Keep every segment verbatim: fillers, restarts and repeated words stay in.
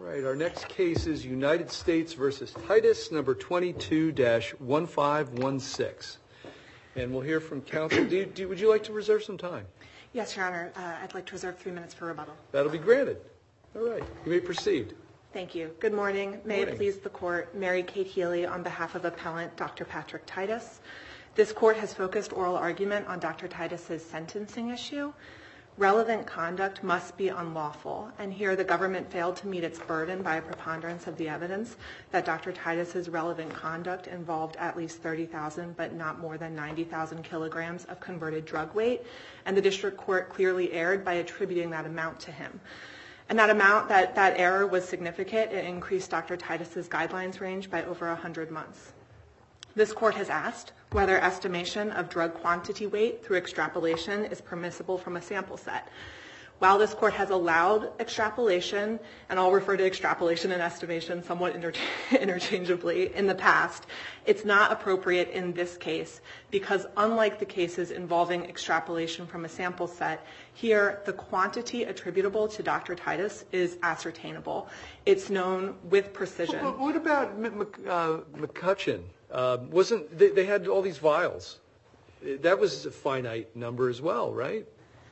All right, our next case is United States versus Titus, number twenty-two dash one five one six. And we'll hear from counsel. Do you, do, would you like to reserve some time? Yes, Your Honor. Uh, I'd like to reserve three minutes for rebuttal. That'll be granted. All right, you may proceed. Thank you. Good morning. May morning. it please the Court, Mary Kate Healy on behalf of Appellant Doctor Patrick Titus. This Court has focused oral argument on Doctor Titus's sentencing issue. Relevant conduct must be unlawful, and here the government failed to meet its burden by a preponderance of the evidence that Doctor Titus's relevant conduct involved at least thirty thousand but not more than ninety thousand kilograms of converted drug weight, and the district court clearly erred by attributing that amount to him. And that amount, that, that error was significant. It increased Doctor Titus's guidelines range by over one hundred months. This court has asked whether estimation of drug quantity weight through extrapolation is permissible from a sample set. While this court has allowed extrapolation, and I'll refer to extrapolation and estimation somewhat inter- interchangeably in the past, it's not appropriate in this case because unlike the cases involving extrapolation from a sample set, here the quantity attributable to Doctor Titus is ascertainable. It's known with precision. But what about uh, McCutcheon? Uh, wasn't they, they had all these vials? That was a finite number as well, right?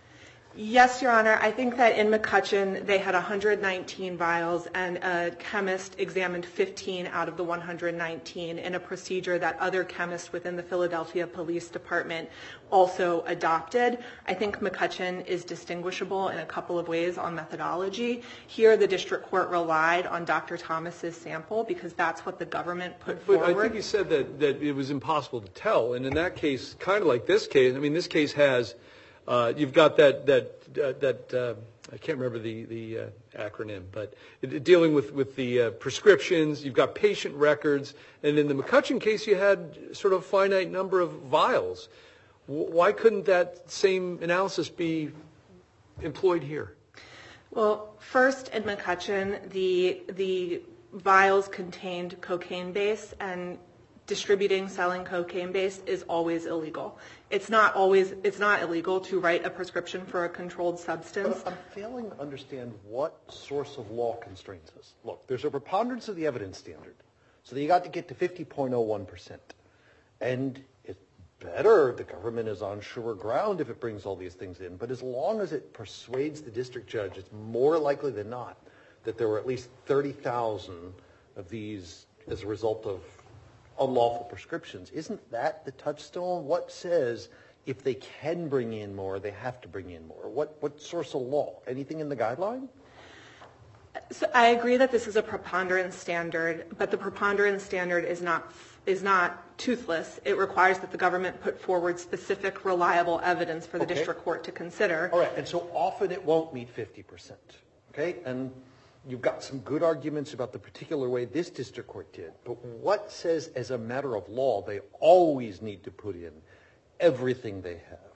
Yes, Your Honor. I think that in McCutcheon they had one hundred nineteen vials, and a chemist examined fifteen out of the one hundred nineteen in a procedure that other chemists within the Philadelphia Police Department also adopted. I think McCutcheon is distinguishable in a couple of ways on methodology. Here the district court relied on Doctor Thomas's sample because that's what the government put but forward. I think you said that, that it was impossible to tell, and in that case, kind of like this case, I mean, this case has Uh, you've got that that uh, that uh, I can't remember the the uh, acronym, but it, dealing with with the uh, prescriptions. You've got patient records, and in the McCutcheon case, you had sort of a finite number of vials. W- why couldn't that same analysis be employed here? Well, first in McCutcheon, the the vials contained cocaine base, and distributing, selling cocaine base is always illegal. It's not always, it's not illegal to write a prescription for a controlled substance. But I'm failing to understand what source of law constrains us. Look, there's a preponderance of the evidence standard. So you got to get to fifty point oh one percent. And it's better, the government is on sure ground if it brings all these things in. But as long as it persuades the district judge, it's more likely than not that there were at least thirty thousand of these as a result of unlawful prescriptions. Isn't that the touchstone? What says if they can bring in more, they have to bring in more? What what source of law? Anything in the guideline? So I agree that this is a preponderance standard, but the preponderance standard is not is not toothless. It requires that the government put forward specific, reliable evidence for the Okay. district court to consider. All right, and so often it won't meet fifty percent. Okay, and you've got some good arguments about the particular way this district court did, but what says as a matter of law they always need to put in everything they have?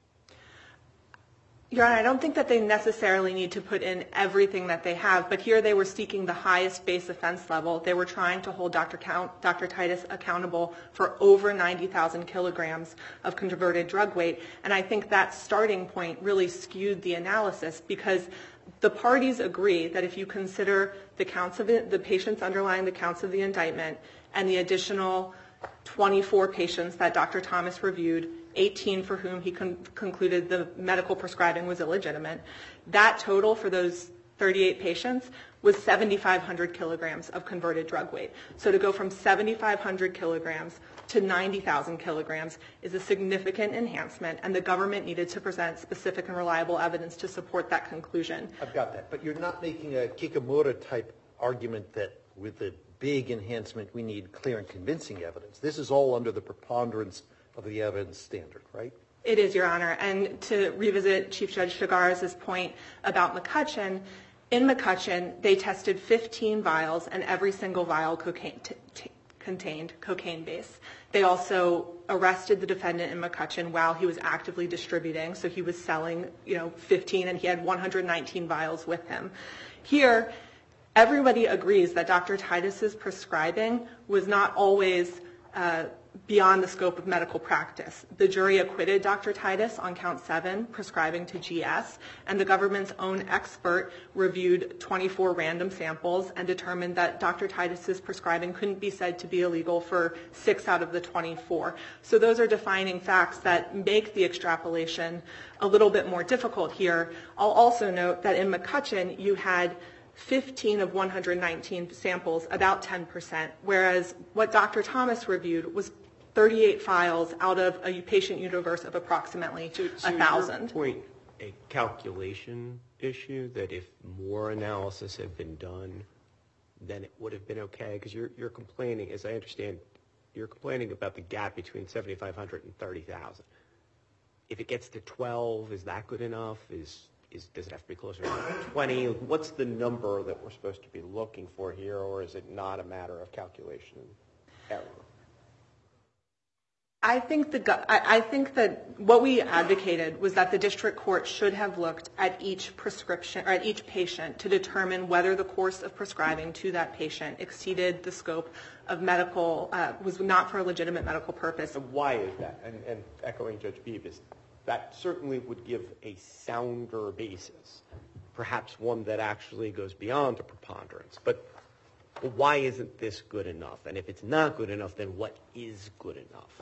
Your Honor, I don't think that they necessarily need to put in everything that they have, but here they were seeking the highest base offense level. They were trying to hold Doctor Count, Doctor Titus accountable for over ninety thousand kilograms of converted drug weight, and I think that starting point really skewed the analysis because the parties agree that if you consider the counts of it, the patients underlying the counts of the indictment and the additional twenty-four patients that Doctor Thomas reviewed, eighteen for whom he con- concluded the medical prescribing was illegitimate, that total for those thirty-eight patients was seventy-five hundred kilograms of converted drug weight. So to go from seventy-five hundred kilograms to ninety thousand kilograms is a significant enhancement, and the government needed to present specific and reliable evidence to support that conclusion. I've got that, but you're not making a Kikamura-type argument that with a big enhancement we need clear and convincing evidence. This is all under the preponderance of the evidence standard, right? It is, Your Honor. And to revisit Chief Judge Chigares' point about McCutcheon, in McCutcheon they tested fifteen vials, and every single vial cocaine t- t- contained cocaine base. They also arrested the defendant in McCutcheon while he was actively distributing, so he was selling, you know, fifteen, and he had one hundred nineteen vials with him. Here, everybody agrees that Doctor Titus's prescribing was not always uh, beyond the scope of medical practice. The jury acquitted Doctor Titus on count seven, prescribing to G S, and the government's own expert reviewed twenty-four random samples and determined that Doctor Titus's prescribing couldn't be said to be illegal for six out of the twenty-four. So those are defining facts that make the extrapolation a little bit more difficult here. I'll also note that in McCutcheon, you had fifteen of one hundred nineteen samples, about ten percent, whereas what Doctor Thomas reviewed was thirty-eight files out of a patient universe of approximately so, so one thousand. Is your point a calculation issue, that if more analysis had been done, then it would have been okay? Because you're, you're complaining, as I understand, you're complaining about the gap between seventy-five hundred and thirty thousand. If it gets to twelve, is that good enough? Is Is, does it have to be closer to twenty? What's the number that we're supposed to be looking for here, or is it not a matter of calculation error? I think the I think that what we advocated was that the district court should have looked at each prescription or at each patient to determine whether the course of prescribing to that patient exceeded the scope of medical, uh, was not for a legitimate medical purpose. And why is that? And, and echoing Judge Beebe, that certainly would give a sounder basis, perhaps one that actually goes beyond a preponderance. But why isn't this good enough? And if it's not good enough, then what is good enough?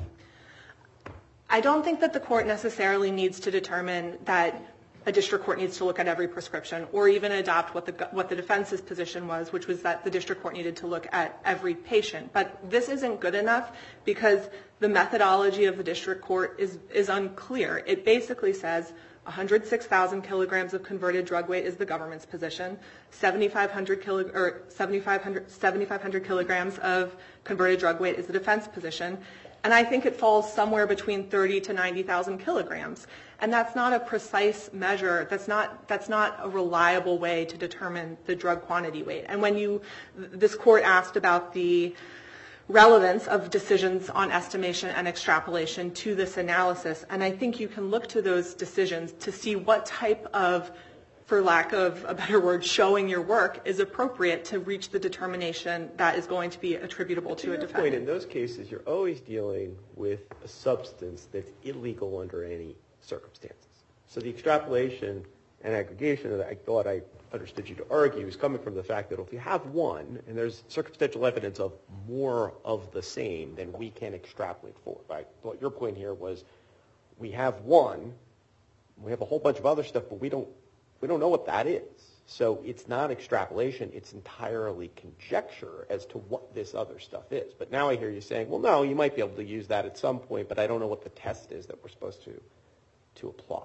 I don't think that the court necessarily needs to determine that a district court needs to look at every prescription or even adopt what the what the defense's position was, which was that the district court needed to look at every patient. But this isn't good enough because the methodology of the district court is, is unclear. It basically says one hundred six thousand kilograms of converted drug weight is the government's position, seventy-five hundred, kilo, or seventy-five hundred, seventy-five hundred kilograms of converted drug weight is the defense position. And I think it falls somewhere between thirty to ninety thousand kilograms. And that's not a precise measure. That's not, that's not a reliable way to determine the drug quantity weight. And when you, this court asked about the relevance of decisions on estimation and extrapolation to this analysis, and I think you can look to those decisions to see what type of, for lack of a better word, showing your work is appropriate to reach the determination that is going to be attributable to, to a defendant. Point, in those cases, you're always dealing with a substance that's illegal under any circumstances. So the extrapolation and aggregation that I thought I understood you to argue is coming from the fact that if you have one and there's circumstantial evidence of more of the same, then we can extrapolate forward. I thought your point here was we have one, we have a whole bunch of other stuff, but we don't we don't know what that is. So it's not extrapolation, it's entirely conjecture as to what this other stuff is. But now I hear you saying, well, no, you might be able to use that at some point, but I don't know what the test is that we're supposed to to apply.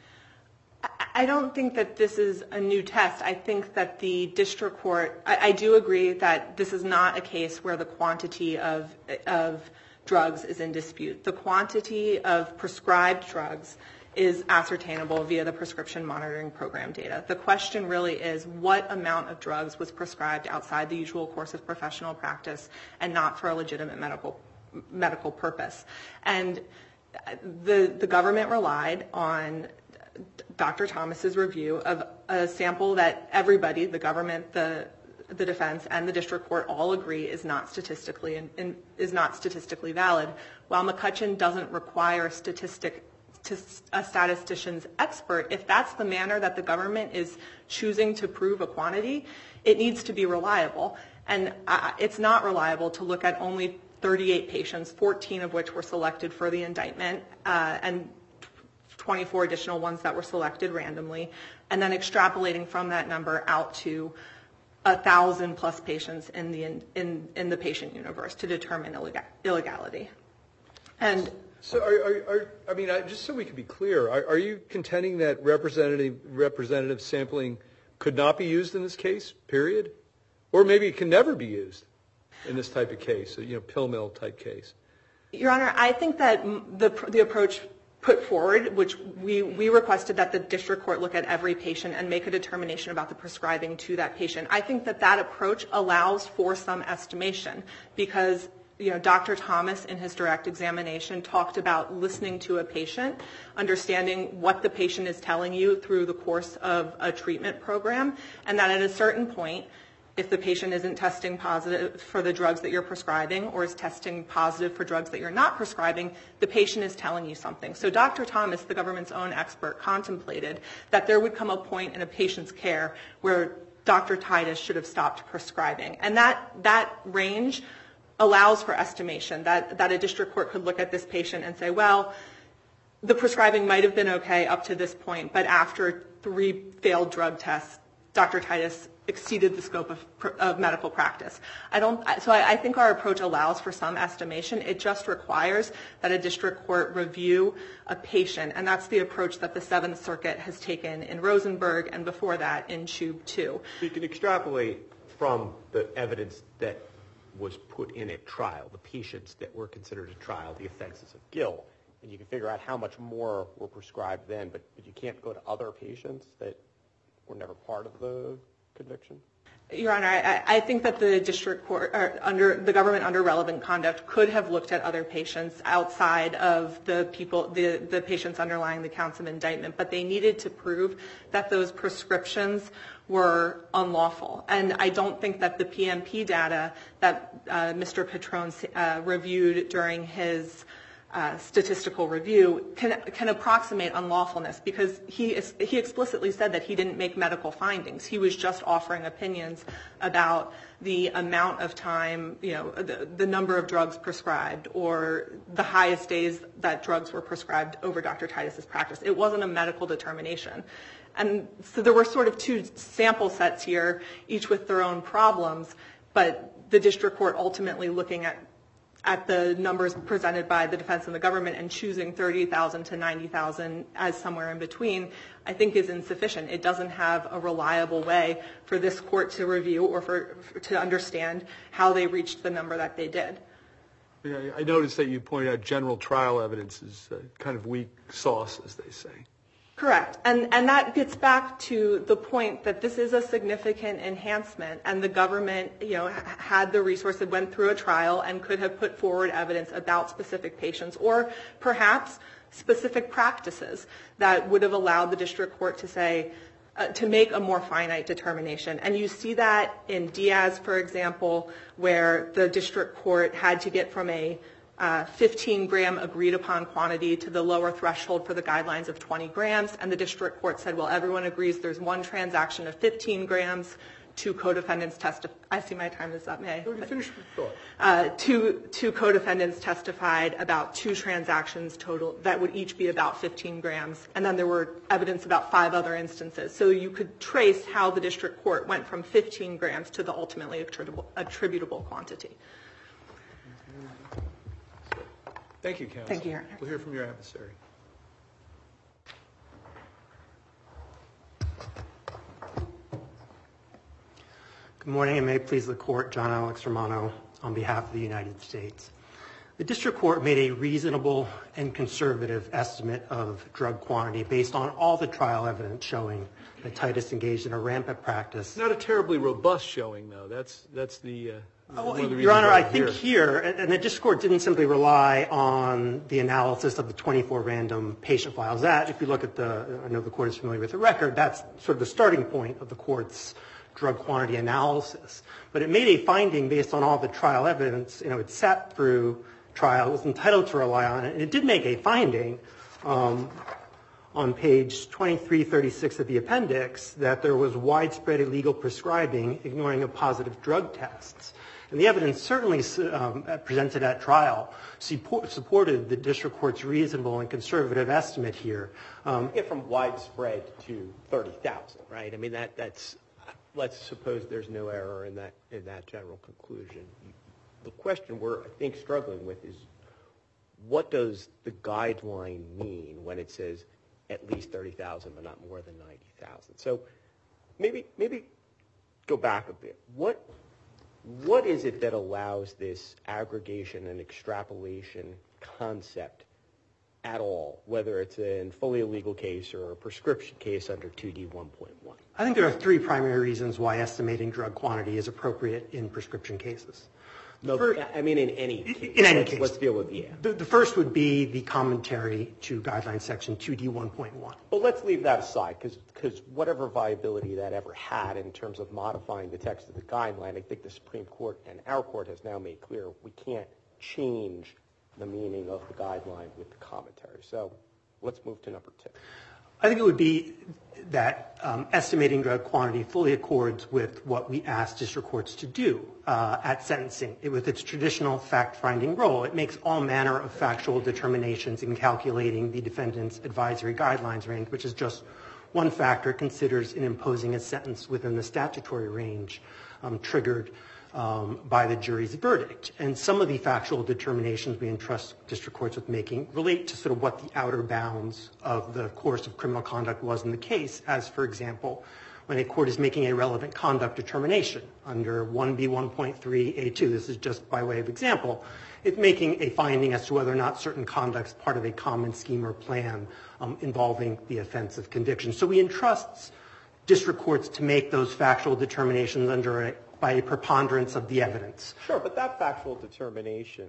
I don't think that this is a new test. I think that the district court, I, I do agree that this is not a case where the quantity of of drugs is in dispute. The quantity of prescribed drugs is ascertainable via the prescription monitoring program data. The question really is what amount of drugs was prescribed outside the usual course of professional practice and not for a legitimate medical medical purpose. And the the government relied on Doctor Thomas's review of a sample that everybody, the government, the the defense, and the district court all agree is not statistically in, in, is not statistically valid. While McCutcheon doesn't require a statistic to a statistician's expert, if that's the manner that the government is choosing to prove a quantity, it needs to be reliable. And uh, it's not reliable to look at only thirty-eight patients, fourteen of which were selected for the indictment, uh, and twenty-four additional ones that were selected randomly, and then extrapolating from that number out to a thousand plus patients in the in, in, in the patient universe to determine illeg- illegality. And so, are, are, are I mean, I, just so we can be clear, are, are you contending that representative representative sampling could not be used in this case? Period, or maybe it can never be used in this type of case, you know, pill mill type case? Your Honor, I think that the the approach put forward, which we, we requested that the district court look at every patient and make a determination about the prescribing to that patient. I think that that approach allows for some estimation because, you know, Doctor Thomas in his direct examination talked about listening to a patient, understanding what the patient is telling you through the course of a treatment program, and that at a certain point, If the patient isn't testing positive for the drugs that you're prescribing or is testing positive for drugs that you're not prescribing, the patient is telling you something. So Doctor Thomas, the government's own expert, contemplated that there would come a point in a patient's care where Doctor Titus should have stopped prescribing. And that, that range allows for estimation, that, that a district court could look at this patient and say, well, the prescribing might have been okay up to this point, but after three failed drug tests, Doctor Titus exceeded the scope of, of medical practice. I don't, so I, I think our approach allows for some estimation. It just requires that a district court review a patient, and that's the approach that the Seventh Circuit has taken in Rosenberg and before that in Tube two. You can extrapolate from the evidence that was put in at trial, the patients that were considered at trial, the offenses of guilt, and you can figure out how much more were prescribed then, but, but you can't go to other patients that were never part of the conviction? Your Honor, I, I think that the district court, or under the government under relevant conduct, could have looked at other patients outside of the people, the, the patients underlying the counts of indictment, but they needed to prove that those prescriptions were unlawful. And I don't think that the P M P data that uh, Mister Petrone uh, reviewed during his Uh, statistical review can can approximate unlawfulness, because he is, he explicitly said that he didn't make medical findings. He was just offering opinions about the amount of time, you know, the, the number of drugs prescribed or the highest days that drugs were prescribed over Doctor Titus's practice. It wasn't a medical determination. And so there were sort of two sample sets here, each with their own problems, but the district court ultimately looking at at the numbers presented by the defense and the government and choosing thirty thousand to ninety thousand as somewhere in between, I think is insufficient. It doesn't have a reliable way for this court to review or for, for to understand how they reached the number that they did. Yeah, I noticed that you pointed out general trial evidence is uh, kind of weak sauce, as they say. Correct. And and that gets back to the point that this is a significant enhancement, and the government, you know, had the resource that went through a trial and could have put forward evidence about specific patients or perhaps specific practices that would have allowed the district court to say, uh, to make a more finite determination. And you see that in Diaz, for example, where the district court had to get from a Uh, fifteen gram agreed upon quantity to the lower threshold for the guidelines of twenty grams, and the district court said, well, everyone agrees there's one transaction of fifteen grams, two co-defendants testified. I see my time is up, may I? Go ahead, finish your thought. Uh, two, two co-defendants testified about two transactions total that would each be about fifteen grams, and then there were evidence about five other instances. So you could trace how the district court went from fifteen grams to the ultimately attributable, attributable quantity. Thank you, counsel. Thank you, Your Honor. We'll hear from your adversary. Good morning, and may it please the court, John Alex Romano on behalf of the United States. The district court made a reasonable and conservative estimate of drug quantity based on all the trial evidence showing that Titus engaged in a rampant practice. Not a terribly robust showing, though. That's that's the. Uh, Oh, one of the Your Honor, I here. think here, and the district court didn't simply rely on the analysis of the twenty-four random patient files. That, if you look at the, I know the court is familiar with the record, that's sort of the starting point of the court's drug quantity analysis. But it made a finding based on all the trial evidence. You know, it sat through trial, it was entitled to rely on it, and it did make a finding um, on page twenty-three thirty-six of the appendix that there was widespread illegal prescribing, ignoring of positive drug tests. And the evidence certainly um, presented at trial support, supported the district court's reasonable and conservative estimate here. Um, Get from widespread to thirty thousand, right? I mean, that that's. Let's suppose there's no error in that in that general conclusion. The question we're, I think, struggling with is, what does the guideline mean when it says at least thirty thousand, but not more than ninety thousand? So maybe maybe go back a bit. What what is it that allows this aggregation and extrapolation concept at all, whether it's a fully illegal case or a prescription case under two D one point one? I think there are three primary reasons why estimating drug quantity is appropriate in prescription cases. No, First- I mean in any case. In any let's, case. Let's deal with, yeah. The, the first would be the commentary to guideline section two D one point one. But let's leave that aside, because whatever viability that ever had in terms of modifying the text of the guideline, I think the Supreme Court and our court has now made clear we can't change the meaning of the guideline with the commentary. So let's move to number two. I think it would be that um, estimating drug quantity fully accords with what we ask district courts to do uh, at sentencing. It, with its traditional fact-finding role, it makes all manner of factual determinations in calculating the defendant's advisory guidelines range, which is just one factor it considers in imposing a sentence within the statutory range um, triggered Um, by the jury's verdict. And some of the factual determinations we entrust district courts with making relate to sort of what the outer bounds of the course of criminal conduct was in the case, as, for example, when a court is making a relevant conduct determination under one B one point three A two, this is just by way of example, it's making a finding as to whether or not certain conduct is part of a common scheme or plan um, involving the offense of conviction. So we entrust district courts to make those factual determinations under a by a preponderance of the evidence. Sure, but that factual determination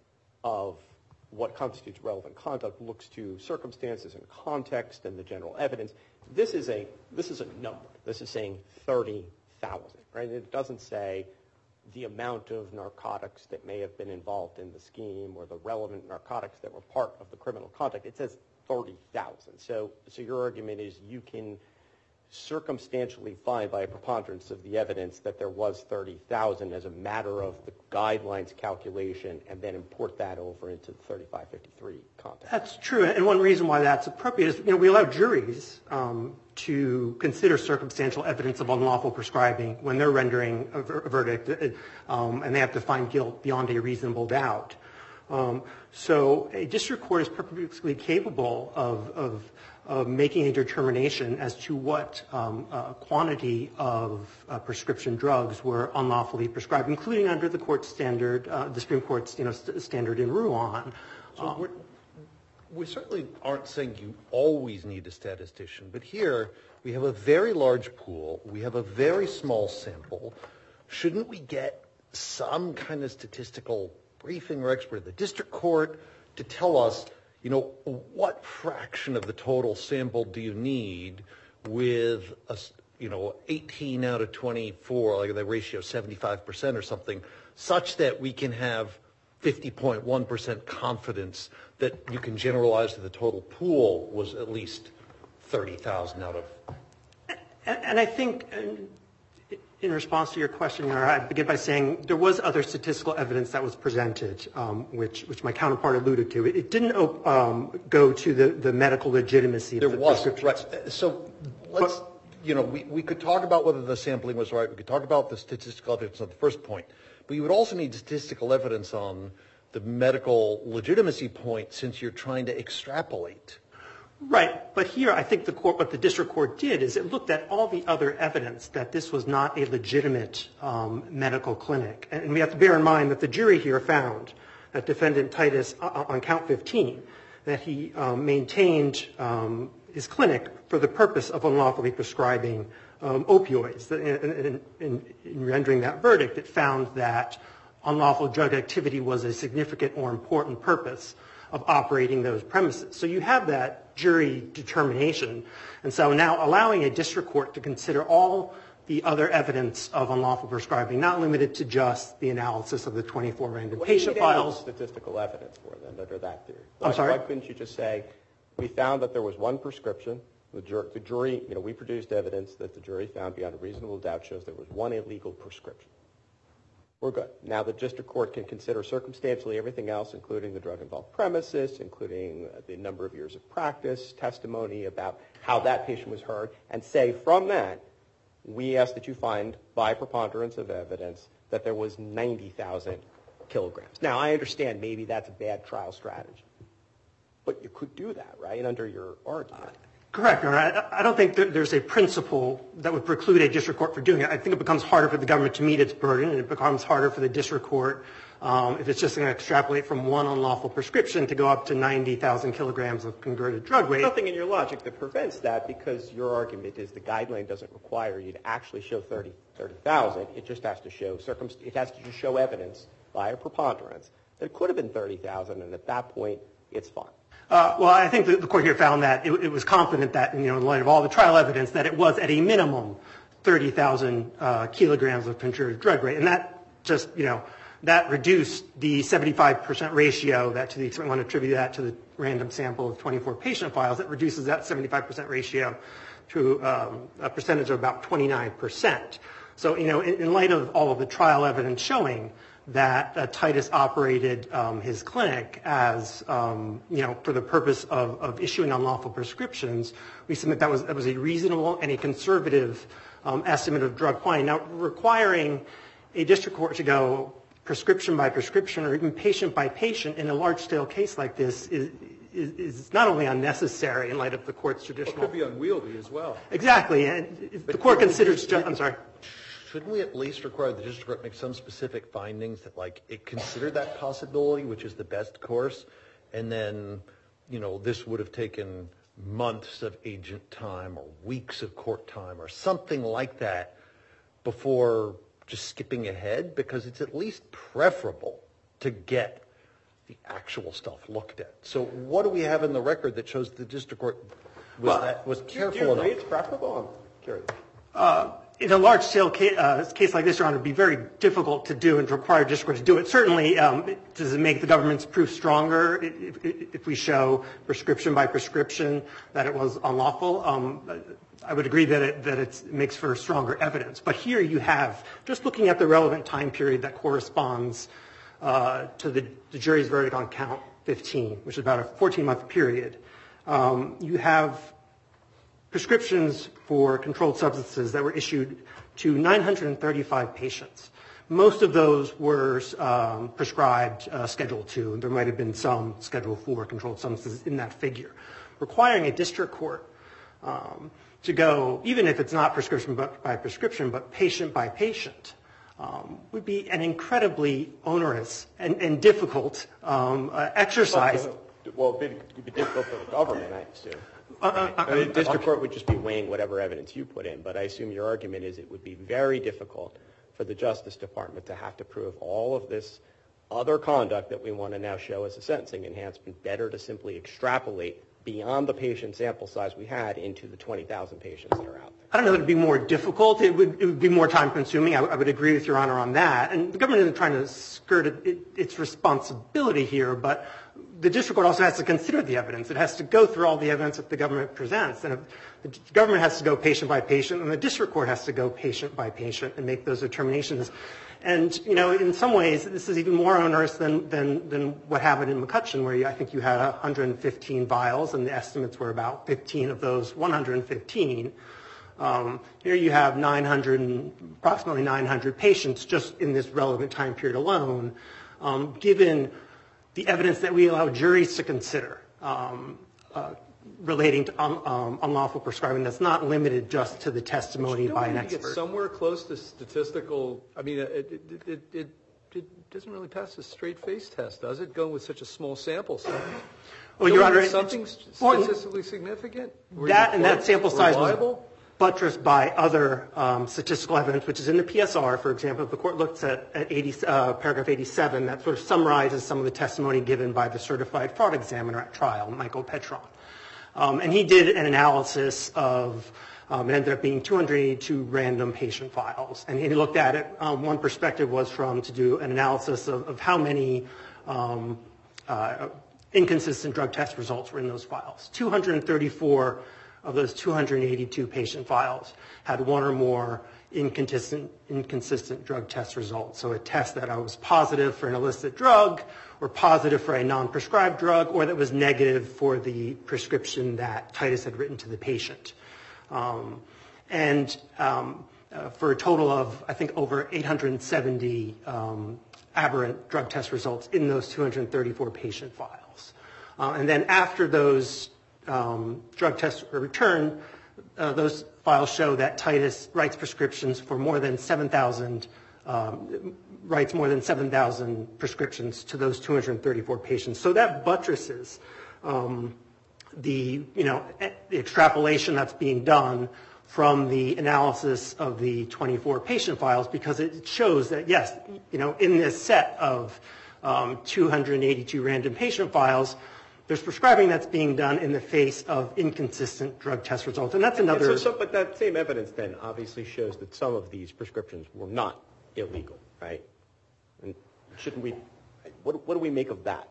of what constitutes relevant conduct looks to circumstances and context and the general evidence. This is a this is a number. This is saying thirty thousand, right? It doesn't say the amount of narcotics that may have been involved in the scheme or the relevant narcotics that were part of the criminal conduct. It says thirty thousand. So, so your argument is you can circumstantially find by a preponderance of the evidence that there was thirty thousand as a matter of the guidelines calculation and then import that over into the thirty-five fifty-three context. That's true. And one reason why that's appropriate is, you know, we allow juries um, to consider circumstantial evidence of unlawful prescribing when they're rendering a, ver- a verdict, um, and they have to find guilt beyond a reasonable doubt. Um, so a district court is perfectly capable of, of of making a determination as to what um, uh, quantity of uh, prescription drugs were unlawfully prescribed, including under the court standard, uh, the Supreme Court's you know st- standard in Ruan. So Um, we're, we certainly aren't saying you always need a statistician, but here we have a very large pool, we have a very small sample. Shouldn't we get some kind of statistical briefing or expert at the district court to tell us, you know, what fraction of the total sample do you need with, a, you know, eighteen out of twenty-four, like the ratio seventy-five percent or something, such that we can have fifty point one percent confidence that you can generalize that the total pool was at least thirty thousand out of... and, and I think, and in response to your question, Your Honor, I'd begin by saying there was other statistical evidence that was presented, um, which, which my counterpart alluded to. It, it didn't um, go to the, the medical legitimacy There of the was, prescriptions. right. So let's, you know, we, we could talk about whether the sampling was right. We could talk about the statistical evidence on the first point. But you would also need statistical evidence on the medical legitimacy point since you're trying to extrapolate. Right, but here I think the court, what the district court did is it looked at all the other evidence that this was not a legitimate um, medical clinic. And we have to bear in mind that the jury here found that Defendant Titus, uh, on count fifteen, that he um, maintained um, his clinic for the purpose of unlawfully prescribing um, opioids. In, in, in rendering that verdict, it found that unlawful drug activity was a significant or important purpose of operating those premises. So you have that jury determination. And so now allowing a district court to consider all the other evidence of unlawful prescribing, not limited to just the analysis of the twenty-four random patient files. What do you need statistical evidence for then under that theory? I'm Why, sorry? why couldn't you just say, we found that there was one prescription, the, jur- the jury, you know, we produced evidence that the jury found beyond a reasonable doubt shows there was one illegal prescription. We're good. Now the district court can consider circumstantially everything else, including the drug-involved premises, including the number of years of practice, testimony about how that patient was heard, and say from that, we ask that you find, by preponderance of evidence, that there was ninety thousand kilograms. Now, I understand maybe that's a bad trial strategy, but you could do that, right, under your argument. Correct. I, I don't think that there's a principle that would preclude a district court for doing it. I think it becomes harder for the government to meet its burden, and it becomes harder for the district court um, if it's just going to extrapolate from one unlawful prescription to go up to ninety thousand kilograms of converted drug weight. There's nothing in your logic that prevents that, because your argument is the guideline doesn't require you to actually show thirty thousand. It just has to show circumst- it has to just show evidence by a preponderance that it could have been thirty thousand, and at that point, it's fine. Uh, well, I think the, the court here found that it, it was confident that, you know, in light of all the trial evidence, that it was at a minimum thirty thousand uh, kilograms of converted drug weight, and that just, you know, that reduced the seventy-five percent ratio that, to the extent we want to attribute that to the random sample of twenty-four patient files, that reduces that seventy-five percent ratio to um, a percentage of about twenty-nine percent. So, you know, in, in light of all of the trial evidence showing that uh, Titus operated um, his clinic as, um, you know, for the purpose of, of issuing unlawful prescriptions, we submit that was that was a reasonable and a conservative um, estimate of drug quantity. Now, requiring a district court to go prescription by prescription or even patient by patient in a large-scale case like this is, is, is not only unnecessary in light of the court's traditional. Well, it could be unwieldy as well. Exactly, and if the court considers. Ju- I'm sorry. Shouldn't we at least require the district court to make some specific findings that, like, it considered that possibility, which is the best course, and then, you know, this would have taken months of agent time or weeks of court time or something like that before just skipping ahead? Because it's at least preferable to get the actual stuff looked at. So what do we have in the record that shows the district court was, well, that, was careful do you agree enough? It's preferable? I'm curious. Uh, in a large-scale case, uh, case like this, Your Honor, it would be very difficult to do and to require district court to do it. Certainly, um, it, does it make the government's proof stronger if, if, if we show prescription by prescription that it was unlawful? Um, I would agree that it, that it's, it makes for stronger evidence. But here you have, just looking at the relevant time period that corresponds uh, to the, the jury's verdict on count fifteen, which is about a fourteen-month period, um, you have prescriptions for controlled substances that were issued to nine hundred thirty-five patients. Most of those were um, prescribed uh, Schedule two. There might have been some Schedule four controlled substances in that figure. Requiring a district court um, to go, even if it's not prescription by prescription, but patient by patient, um, would be an incredibly onerous and, and difficult um, uh, exercise. Well, it would be difficult for the government, I assume. Uh, uh, I mean, the district court would just be weighing whatever evidence you put in, but I assume your argument is it would be very difficult for the Justice Department to have to prove all of this other conduct that we want to now show as a sentencing enhancement. Better to simply extrapolate beyond the patient sample size we had into the twenty thousand patients that are out there. I don't know that it would be more difficult. It would, it would be more time consuming. I, I would agree with Your Honor on that. And the government isn't trying to skirt it, it, its responsibility here, but the district court also has to consider the evidence. It has to go through all the evidence that the government presents. And if the government has to go patient by patient, and the district court has to go patient by patient and make those determinations. And, you know, in some ways, this is even more onerous than, than, than what happened in McCutcheon, where you, I think you had one hundred fifteen vials, and the estimates were about fifteen of those one hundred fifteen. Um, here you have nine hundred, approximately nine hundred patients just in this relevant time period alone, um, given the evidence that we allow juries to consider um, uh, relating to un, um, unlawful prescribing that's not limited just to the testimony by an expert. Get somewhere close to statistical. I mean, it it, it it it doesn't really pass the straight face test, does it? Going with such a small sample size. Well, Your Honor, something statistically significant. That and that sample size reliable? was buttressed by other um, statistical evidence, which is in the P S R. For example, if the court looks at, at eighty, uh, paragraph eighty-seven, that sort of summarizes some of the testimony given by the certified fraud examiner at trial, Michael Petron. Um, and he did an analysis of, um, it ended up being two hundred eighty-two random patient files. And he looked at it, um, one perspective was from to do an analysis of, of how many um, uh, inconsistent drug test results were in those files. two hundred thirty-four of those two hundred eighty-two patient files had one or more inconsistent, inconsistent drug test results. So a test that was positive for an illicit drug, or positive for a non-prescribed drug, or that was negative for the prescription that Titus had written to the patient. Um, and um, uh, for a total of, I think, over eight hundred seventy um, aberrant drug test results in those two hundred thirty-four patient files. Uh, and then after those um, drug tests are returned, uh, those files show that Titus writes prescriptions for more than seven thousand, um, writes more than seven thousand prescriptions to those two hundred thirty-four patients. So that buttresses um, the, you know, the extrapolation that's being done from the analysis of the twenty-four patient files, because it shows that, yes, you know, in this set of um, two hundred eighty-two random patient files, there's prescribing that's being done in the face of inconsistent drug test results. And that's another... And so, so, but that same evidence then obviously shows that some of these prescriptions were not illegal, right? And shouldn't we... What, what do we make of that?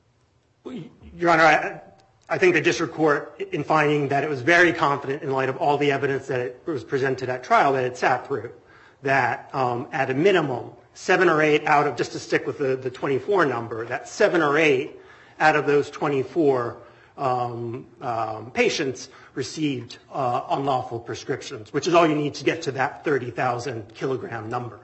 Your Honor, I, I think the district court, in finding that it was very confident in light of all the evidence that it was presented at trial that it sat through, that um, at a minimum, seven or eight out of, just to stick with the, the twenty-four number, that seven or eight out of those twenty-four um, um, patients received uh, unlawful prescriptions, which is all you need to get to that thirty thousand kilogram number.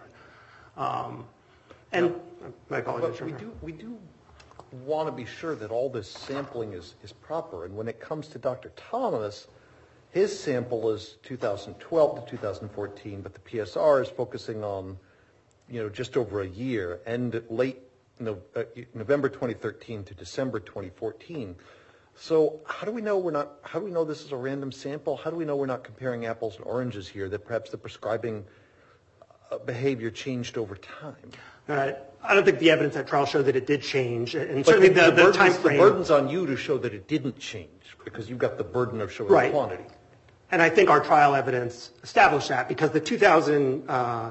Um, and my apologies. But we do, we do want to be sure that all this sampling is, is proper. And when it comes to Doctor Thomas, his sample is two thousand twelve to two thousand fourteen, but the P S R is focusing on, you know, just over a year, and late no, uh, November twenty thirteen to December twenty fourteen. So how do we know we're not? How do we know this is a random sample? How do we know we're not comparing apples and oranges here? That perhaps the prescribing uh, behavior changed over time. Uh, I don't think the evidence at trial showed that it did change, and But certainly the, the, the, the, time burden's, frame. the burden's on you to show that it didn't change, because you've got the burden of showing Right. the quantity. And I think our trial evidence established that, because the two thousand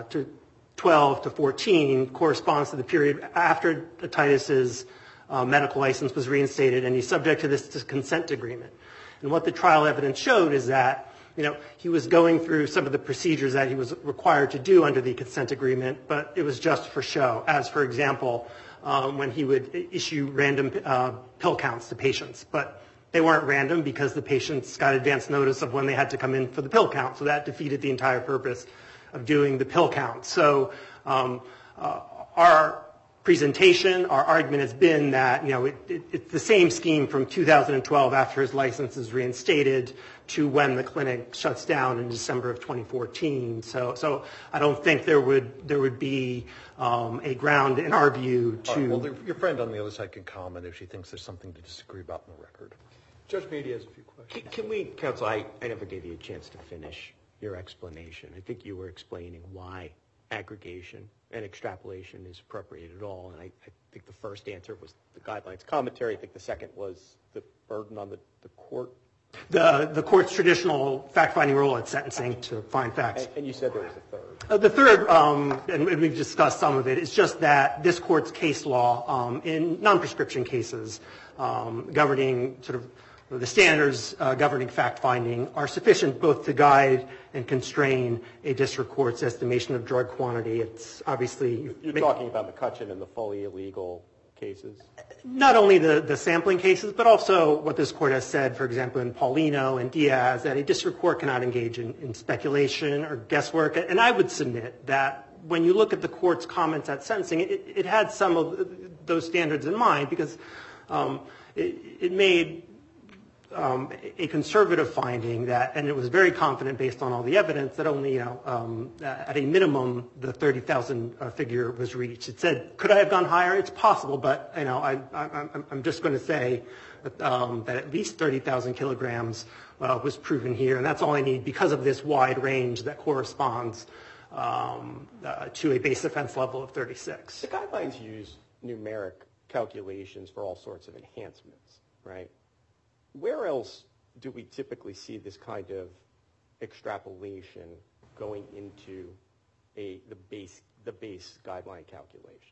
twelve to fourteen corresponds to the period after Titus's uh, medical license was reinstated, and he's subject to this, this consent agreement. And what the trial evidence showed is that, you know, he was going through some of the procedures that he was required to do under the consent agreement, but it was just for show. As, for example, um, when he would issue random uh, pill counts to patients, but they weren't random because the patients got advance notice of when they had to come in for the pill count. So that defeated the entire purpose of doing the pill count. So um, uh, our presentation, our argument has been that, you know, it, it, it's the same scheme from two thousand twelve after his license is reinstated to when the clinic shuts down in December of twenty fourteen. So, so I don't think there would there would be um, a ground in our view to. All right, well, the, your friend on the other side can comment if she thinks there's something to disagree about in the record. Judge Meade has a few questions. Can, can we, counsel, I, I never gave you a chance to finish your explanation. I think you were explaining why aggregation and extrapolation is appropriate at all. And I, I think the first answer was the guidelines commentary. I think the second was the burden on the, the court. The, the court's traditional fact-finding role at sentencing to find facts. And, and you said there was a third. Uh, the third, um, and we've discussed some of it, is just that this court's case law um, in non-prescription cases um, governing sort of the standards uh, governing fact-finding are sufficient both to guide and constrain a district court's estimation of drug quantity. It's obviously... You're talking about McCutcheon and the fully illegal cases? Not only the, the sampling cases, but also what this court has said, for example, in Paulino and Diaz, that a district court cannot engage in, in speculation or guesswork. And I would submit that when you look at the court's comments at sentencing, it, it had some of those standards in mind, because um, it, it made um, a conservative finding that, and it was very confident based on all the evidence, that only, you know, um, at a minimum, the thirty thousand uh, figure was reached. It said, could I have gone higher? It's possible, but, you know, I, I, I'm just going to say that, um, that at least thirty thousand kilograms uh, was proven here, and that's all I need because of this wide range that corresponds um, uh, to a base offense level of thirty-six. The guidelines use numeric calculations for all sorts of enhancements, right? Where else do we typically see this kind of extrapolation going into a the base the base guideline calculation?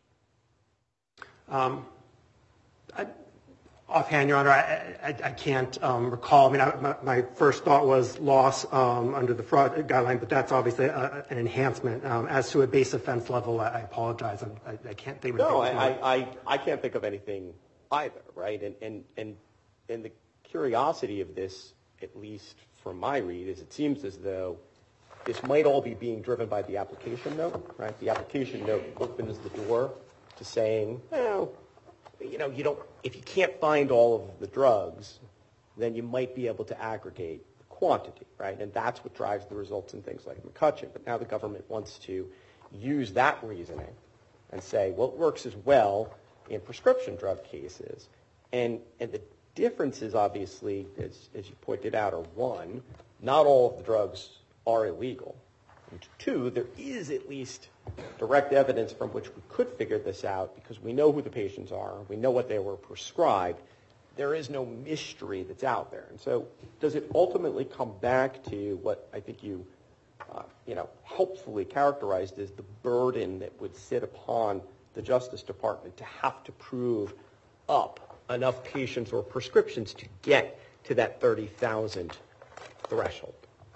Um, I, offhand, Your Honor, I, I, I can't um, recall. I mean, I, my, my first thought was loss um, under the fraud guideline, but that's obviously a, an enhancement. Um, as to a base offense level, I, I apologize. I, I can't think of anything. No, I, I, I can't think of anything either, right? And and and and the curiosity of this, at least from my read, is it seems as though this might all be being driven by the application note, right? The application note opens the door to saying, well, you know, you don't, if you can't find all of the drugs, then you might be able to aggregate the quantity, right? And that's what drives the results in things like McCutcheon. But now the government wants to use that reasoning and say, well, it works as well in prescription drug cases. And, and the differences, obviously, as, as you pointed out, are one, not all of the drugs are illegal. And two, there is at least direct evidence from which we could figure this out because we know who the patients are, we know what they were prescribed. There is no mystery that's out there. And so does it ultimately come back to what I think you, uh, you know, helpfully characterized as the burden that would sit upon the Justice Department to have to prove up enough patients or prescriptions to get to that thirty thousand threshold?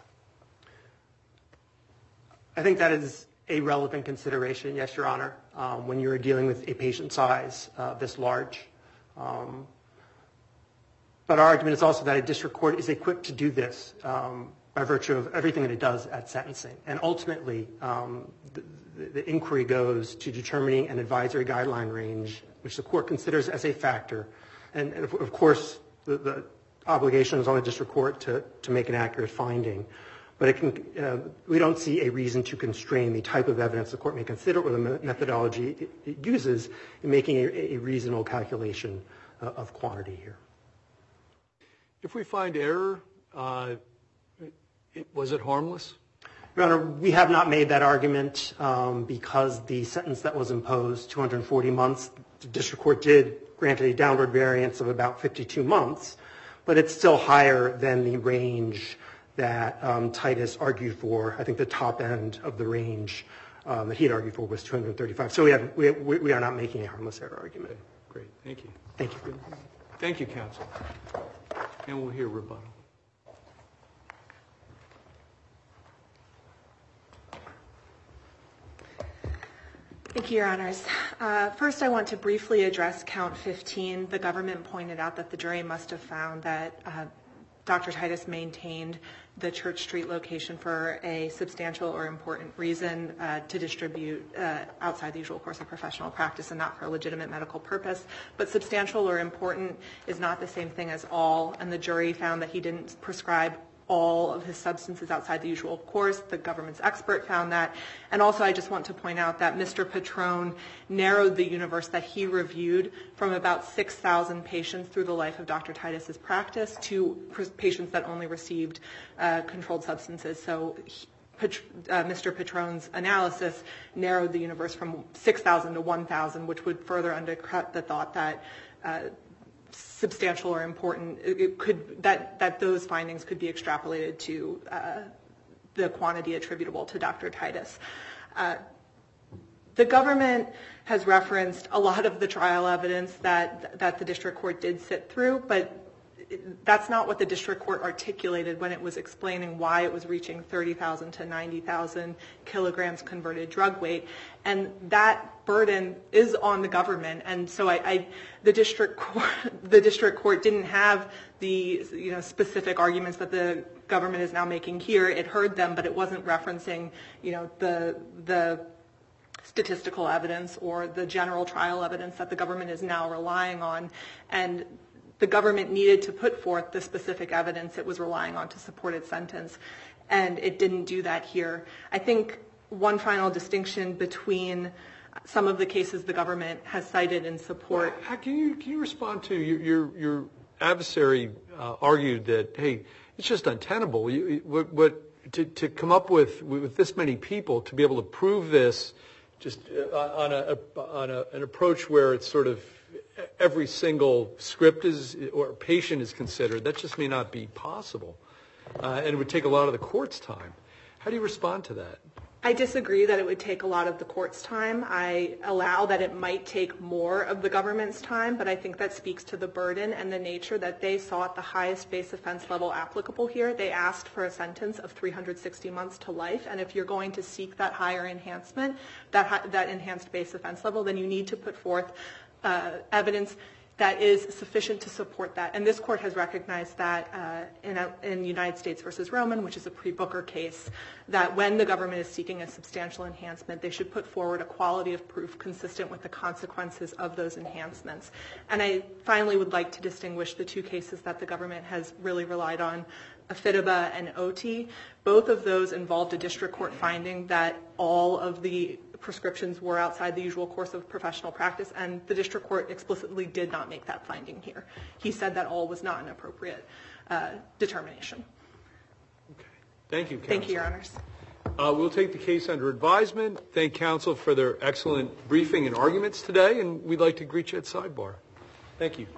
I think that is a relevant consideration, yes, Your Honor, um, when you're dealing with a patient size uh, this large. Um, but our argument is also that a district court is equipped to do this um, by virtue of everything that it does at sentencing. And ultimately, um, the, the inquiry goes to determining an advisory guideline range, which the court considers as a factor. And, and of, of course, the, the obligation is on the district court to, to make an accurate finding. But it can, uh, we don't see a reason to constrain the type of evidence the court may consider or the methodology it, it uses in making a, a reasonable calculation uh, of quantity here. If we find error, uh, it, was it harmless? Your Honor, we have not made that argument um, because the sentence that was imposed, two hundred forty months, the district court did grant a downward variance of about fifty-two months, but it's still higher than the range that um, Titus argued for. I think the top end of the range um, that he had argued for was two hundred thirty-five. So we, have, we, we are not making a harmless error argument. Okay, great, thank you. Thank you. Thank you, counsel. And we'll hear rebuttal. Thank you, Your Honors. Uh, first, I want to briefly address count fifteen. The government pointed out that the jury must have found that uh, Doctor Titus maintained the Church Street location for a substantial or important reason uh, to distribute uh, outside the usual course of professional practice and not for a legitimate medical purpose. But substantial or important is not the same thing as all, and the jury found that he didn't prescribe all of his substances outside the usual course. The government's expert found that. And also, I just want to point out that Mister Petrone narrowed the universe that he reviewed from about six thousand patients through the life of Doctor Titus's practice to patients that only received uh, controlled substances. So he, uh, Mister Petrone's analysis narrowed the universe from six thousand to one thousand, which would further undercut the thought that uh, substantial or important, it could that that those findings could be extrapolated to uh, the quantity attributable to Doctor Titus. Uh, the government has referenced a lot of the trial evidence that that the district court did sit through, but that's not what the district court articulated when it was explaining why it was reaching thirty thousand to ninety thousand kilograms converted drug weight. And that burden is on the government. And so I, I the district court, the district court didn't have the you know specific arguments that the government is now making here. It heard them, but it wasn't referencing you know the the statistical evidence or the general trial evidence that the government is now relying on. And the government needed to put forth the specific evidence it was relying on to support its sentence, and it didn't do that here. I think one final distinction between some of the cases the government has cited in support. How can you can you respond to your your, your adversary uh, argued that hey, it's just untenable. You, what, what to to come up with with this many people to be able to prove this, just uh, on a, a on a, an approach where it's sort of every single script is or patient is considered, that just may not be possible. Uh, and it would take a lot of the court's time. How do you respond to that? I disagree that it would take a lot of the court's time. I allow that it might take more of the government's time, but I think that speaks to the burden and the nature that they sought the highest base offense level applicable here. They asked for a sentence of three hundred sixty months to life, and if you're going to seek that higher enhancement, that, that enhanced base offense level, then you need to put forth Uh, evidence that is sufficient to support that. And this court has recognized that uh, in, a, in United States versus Roman, which is a pre-Booker case, that when the government is seeking a substantial enhancement, they should put forward a quality of proof consistent with the consequences of those enhancements. And I finally would like to distinguish the two cases that the government has really relied on, Afidaba and O T. Both of those involved a district court finding that all of the prescriptions were outside the usual course of professional practice, and the district court explicitly did not make that finding here. He said that all was not an appropriate uh, determination. Okay. Thank you, counsel. Thank you, Your Honors. Uh, we'll take the case under advisement. Thank counsel for their excellent briefing and arguments today, and we'd like to greet you at sidebar. Thank you.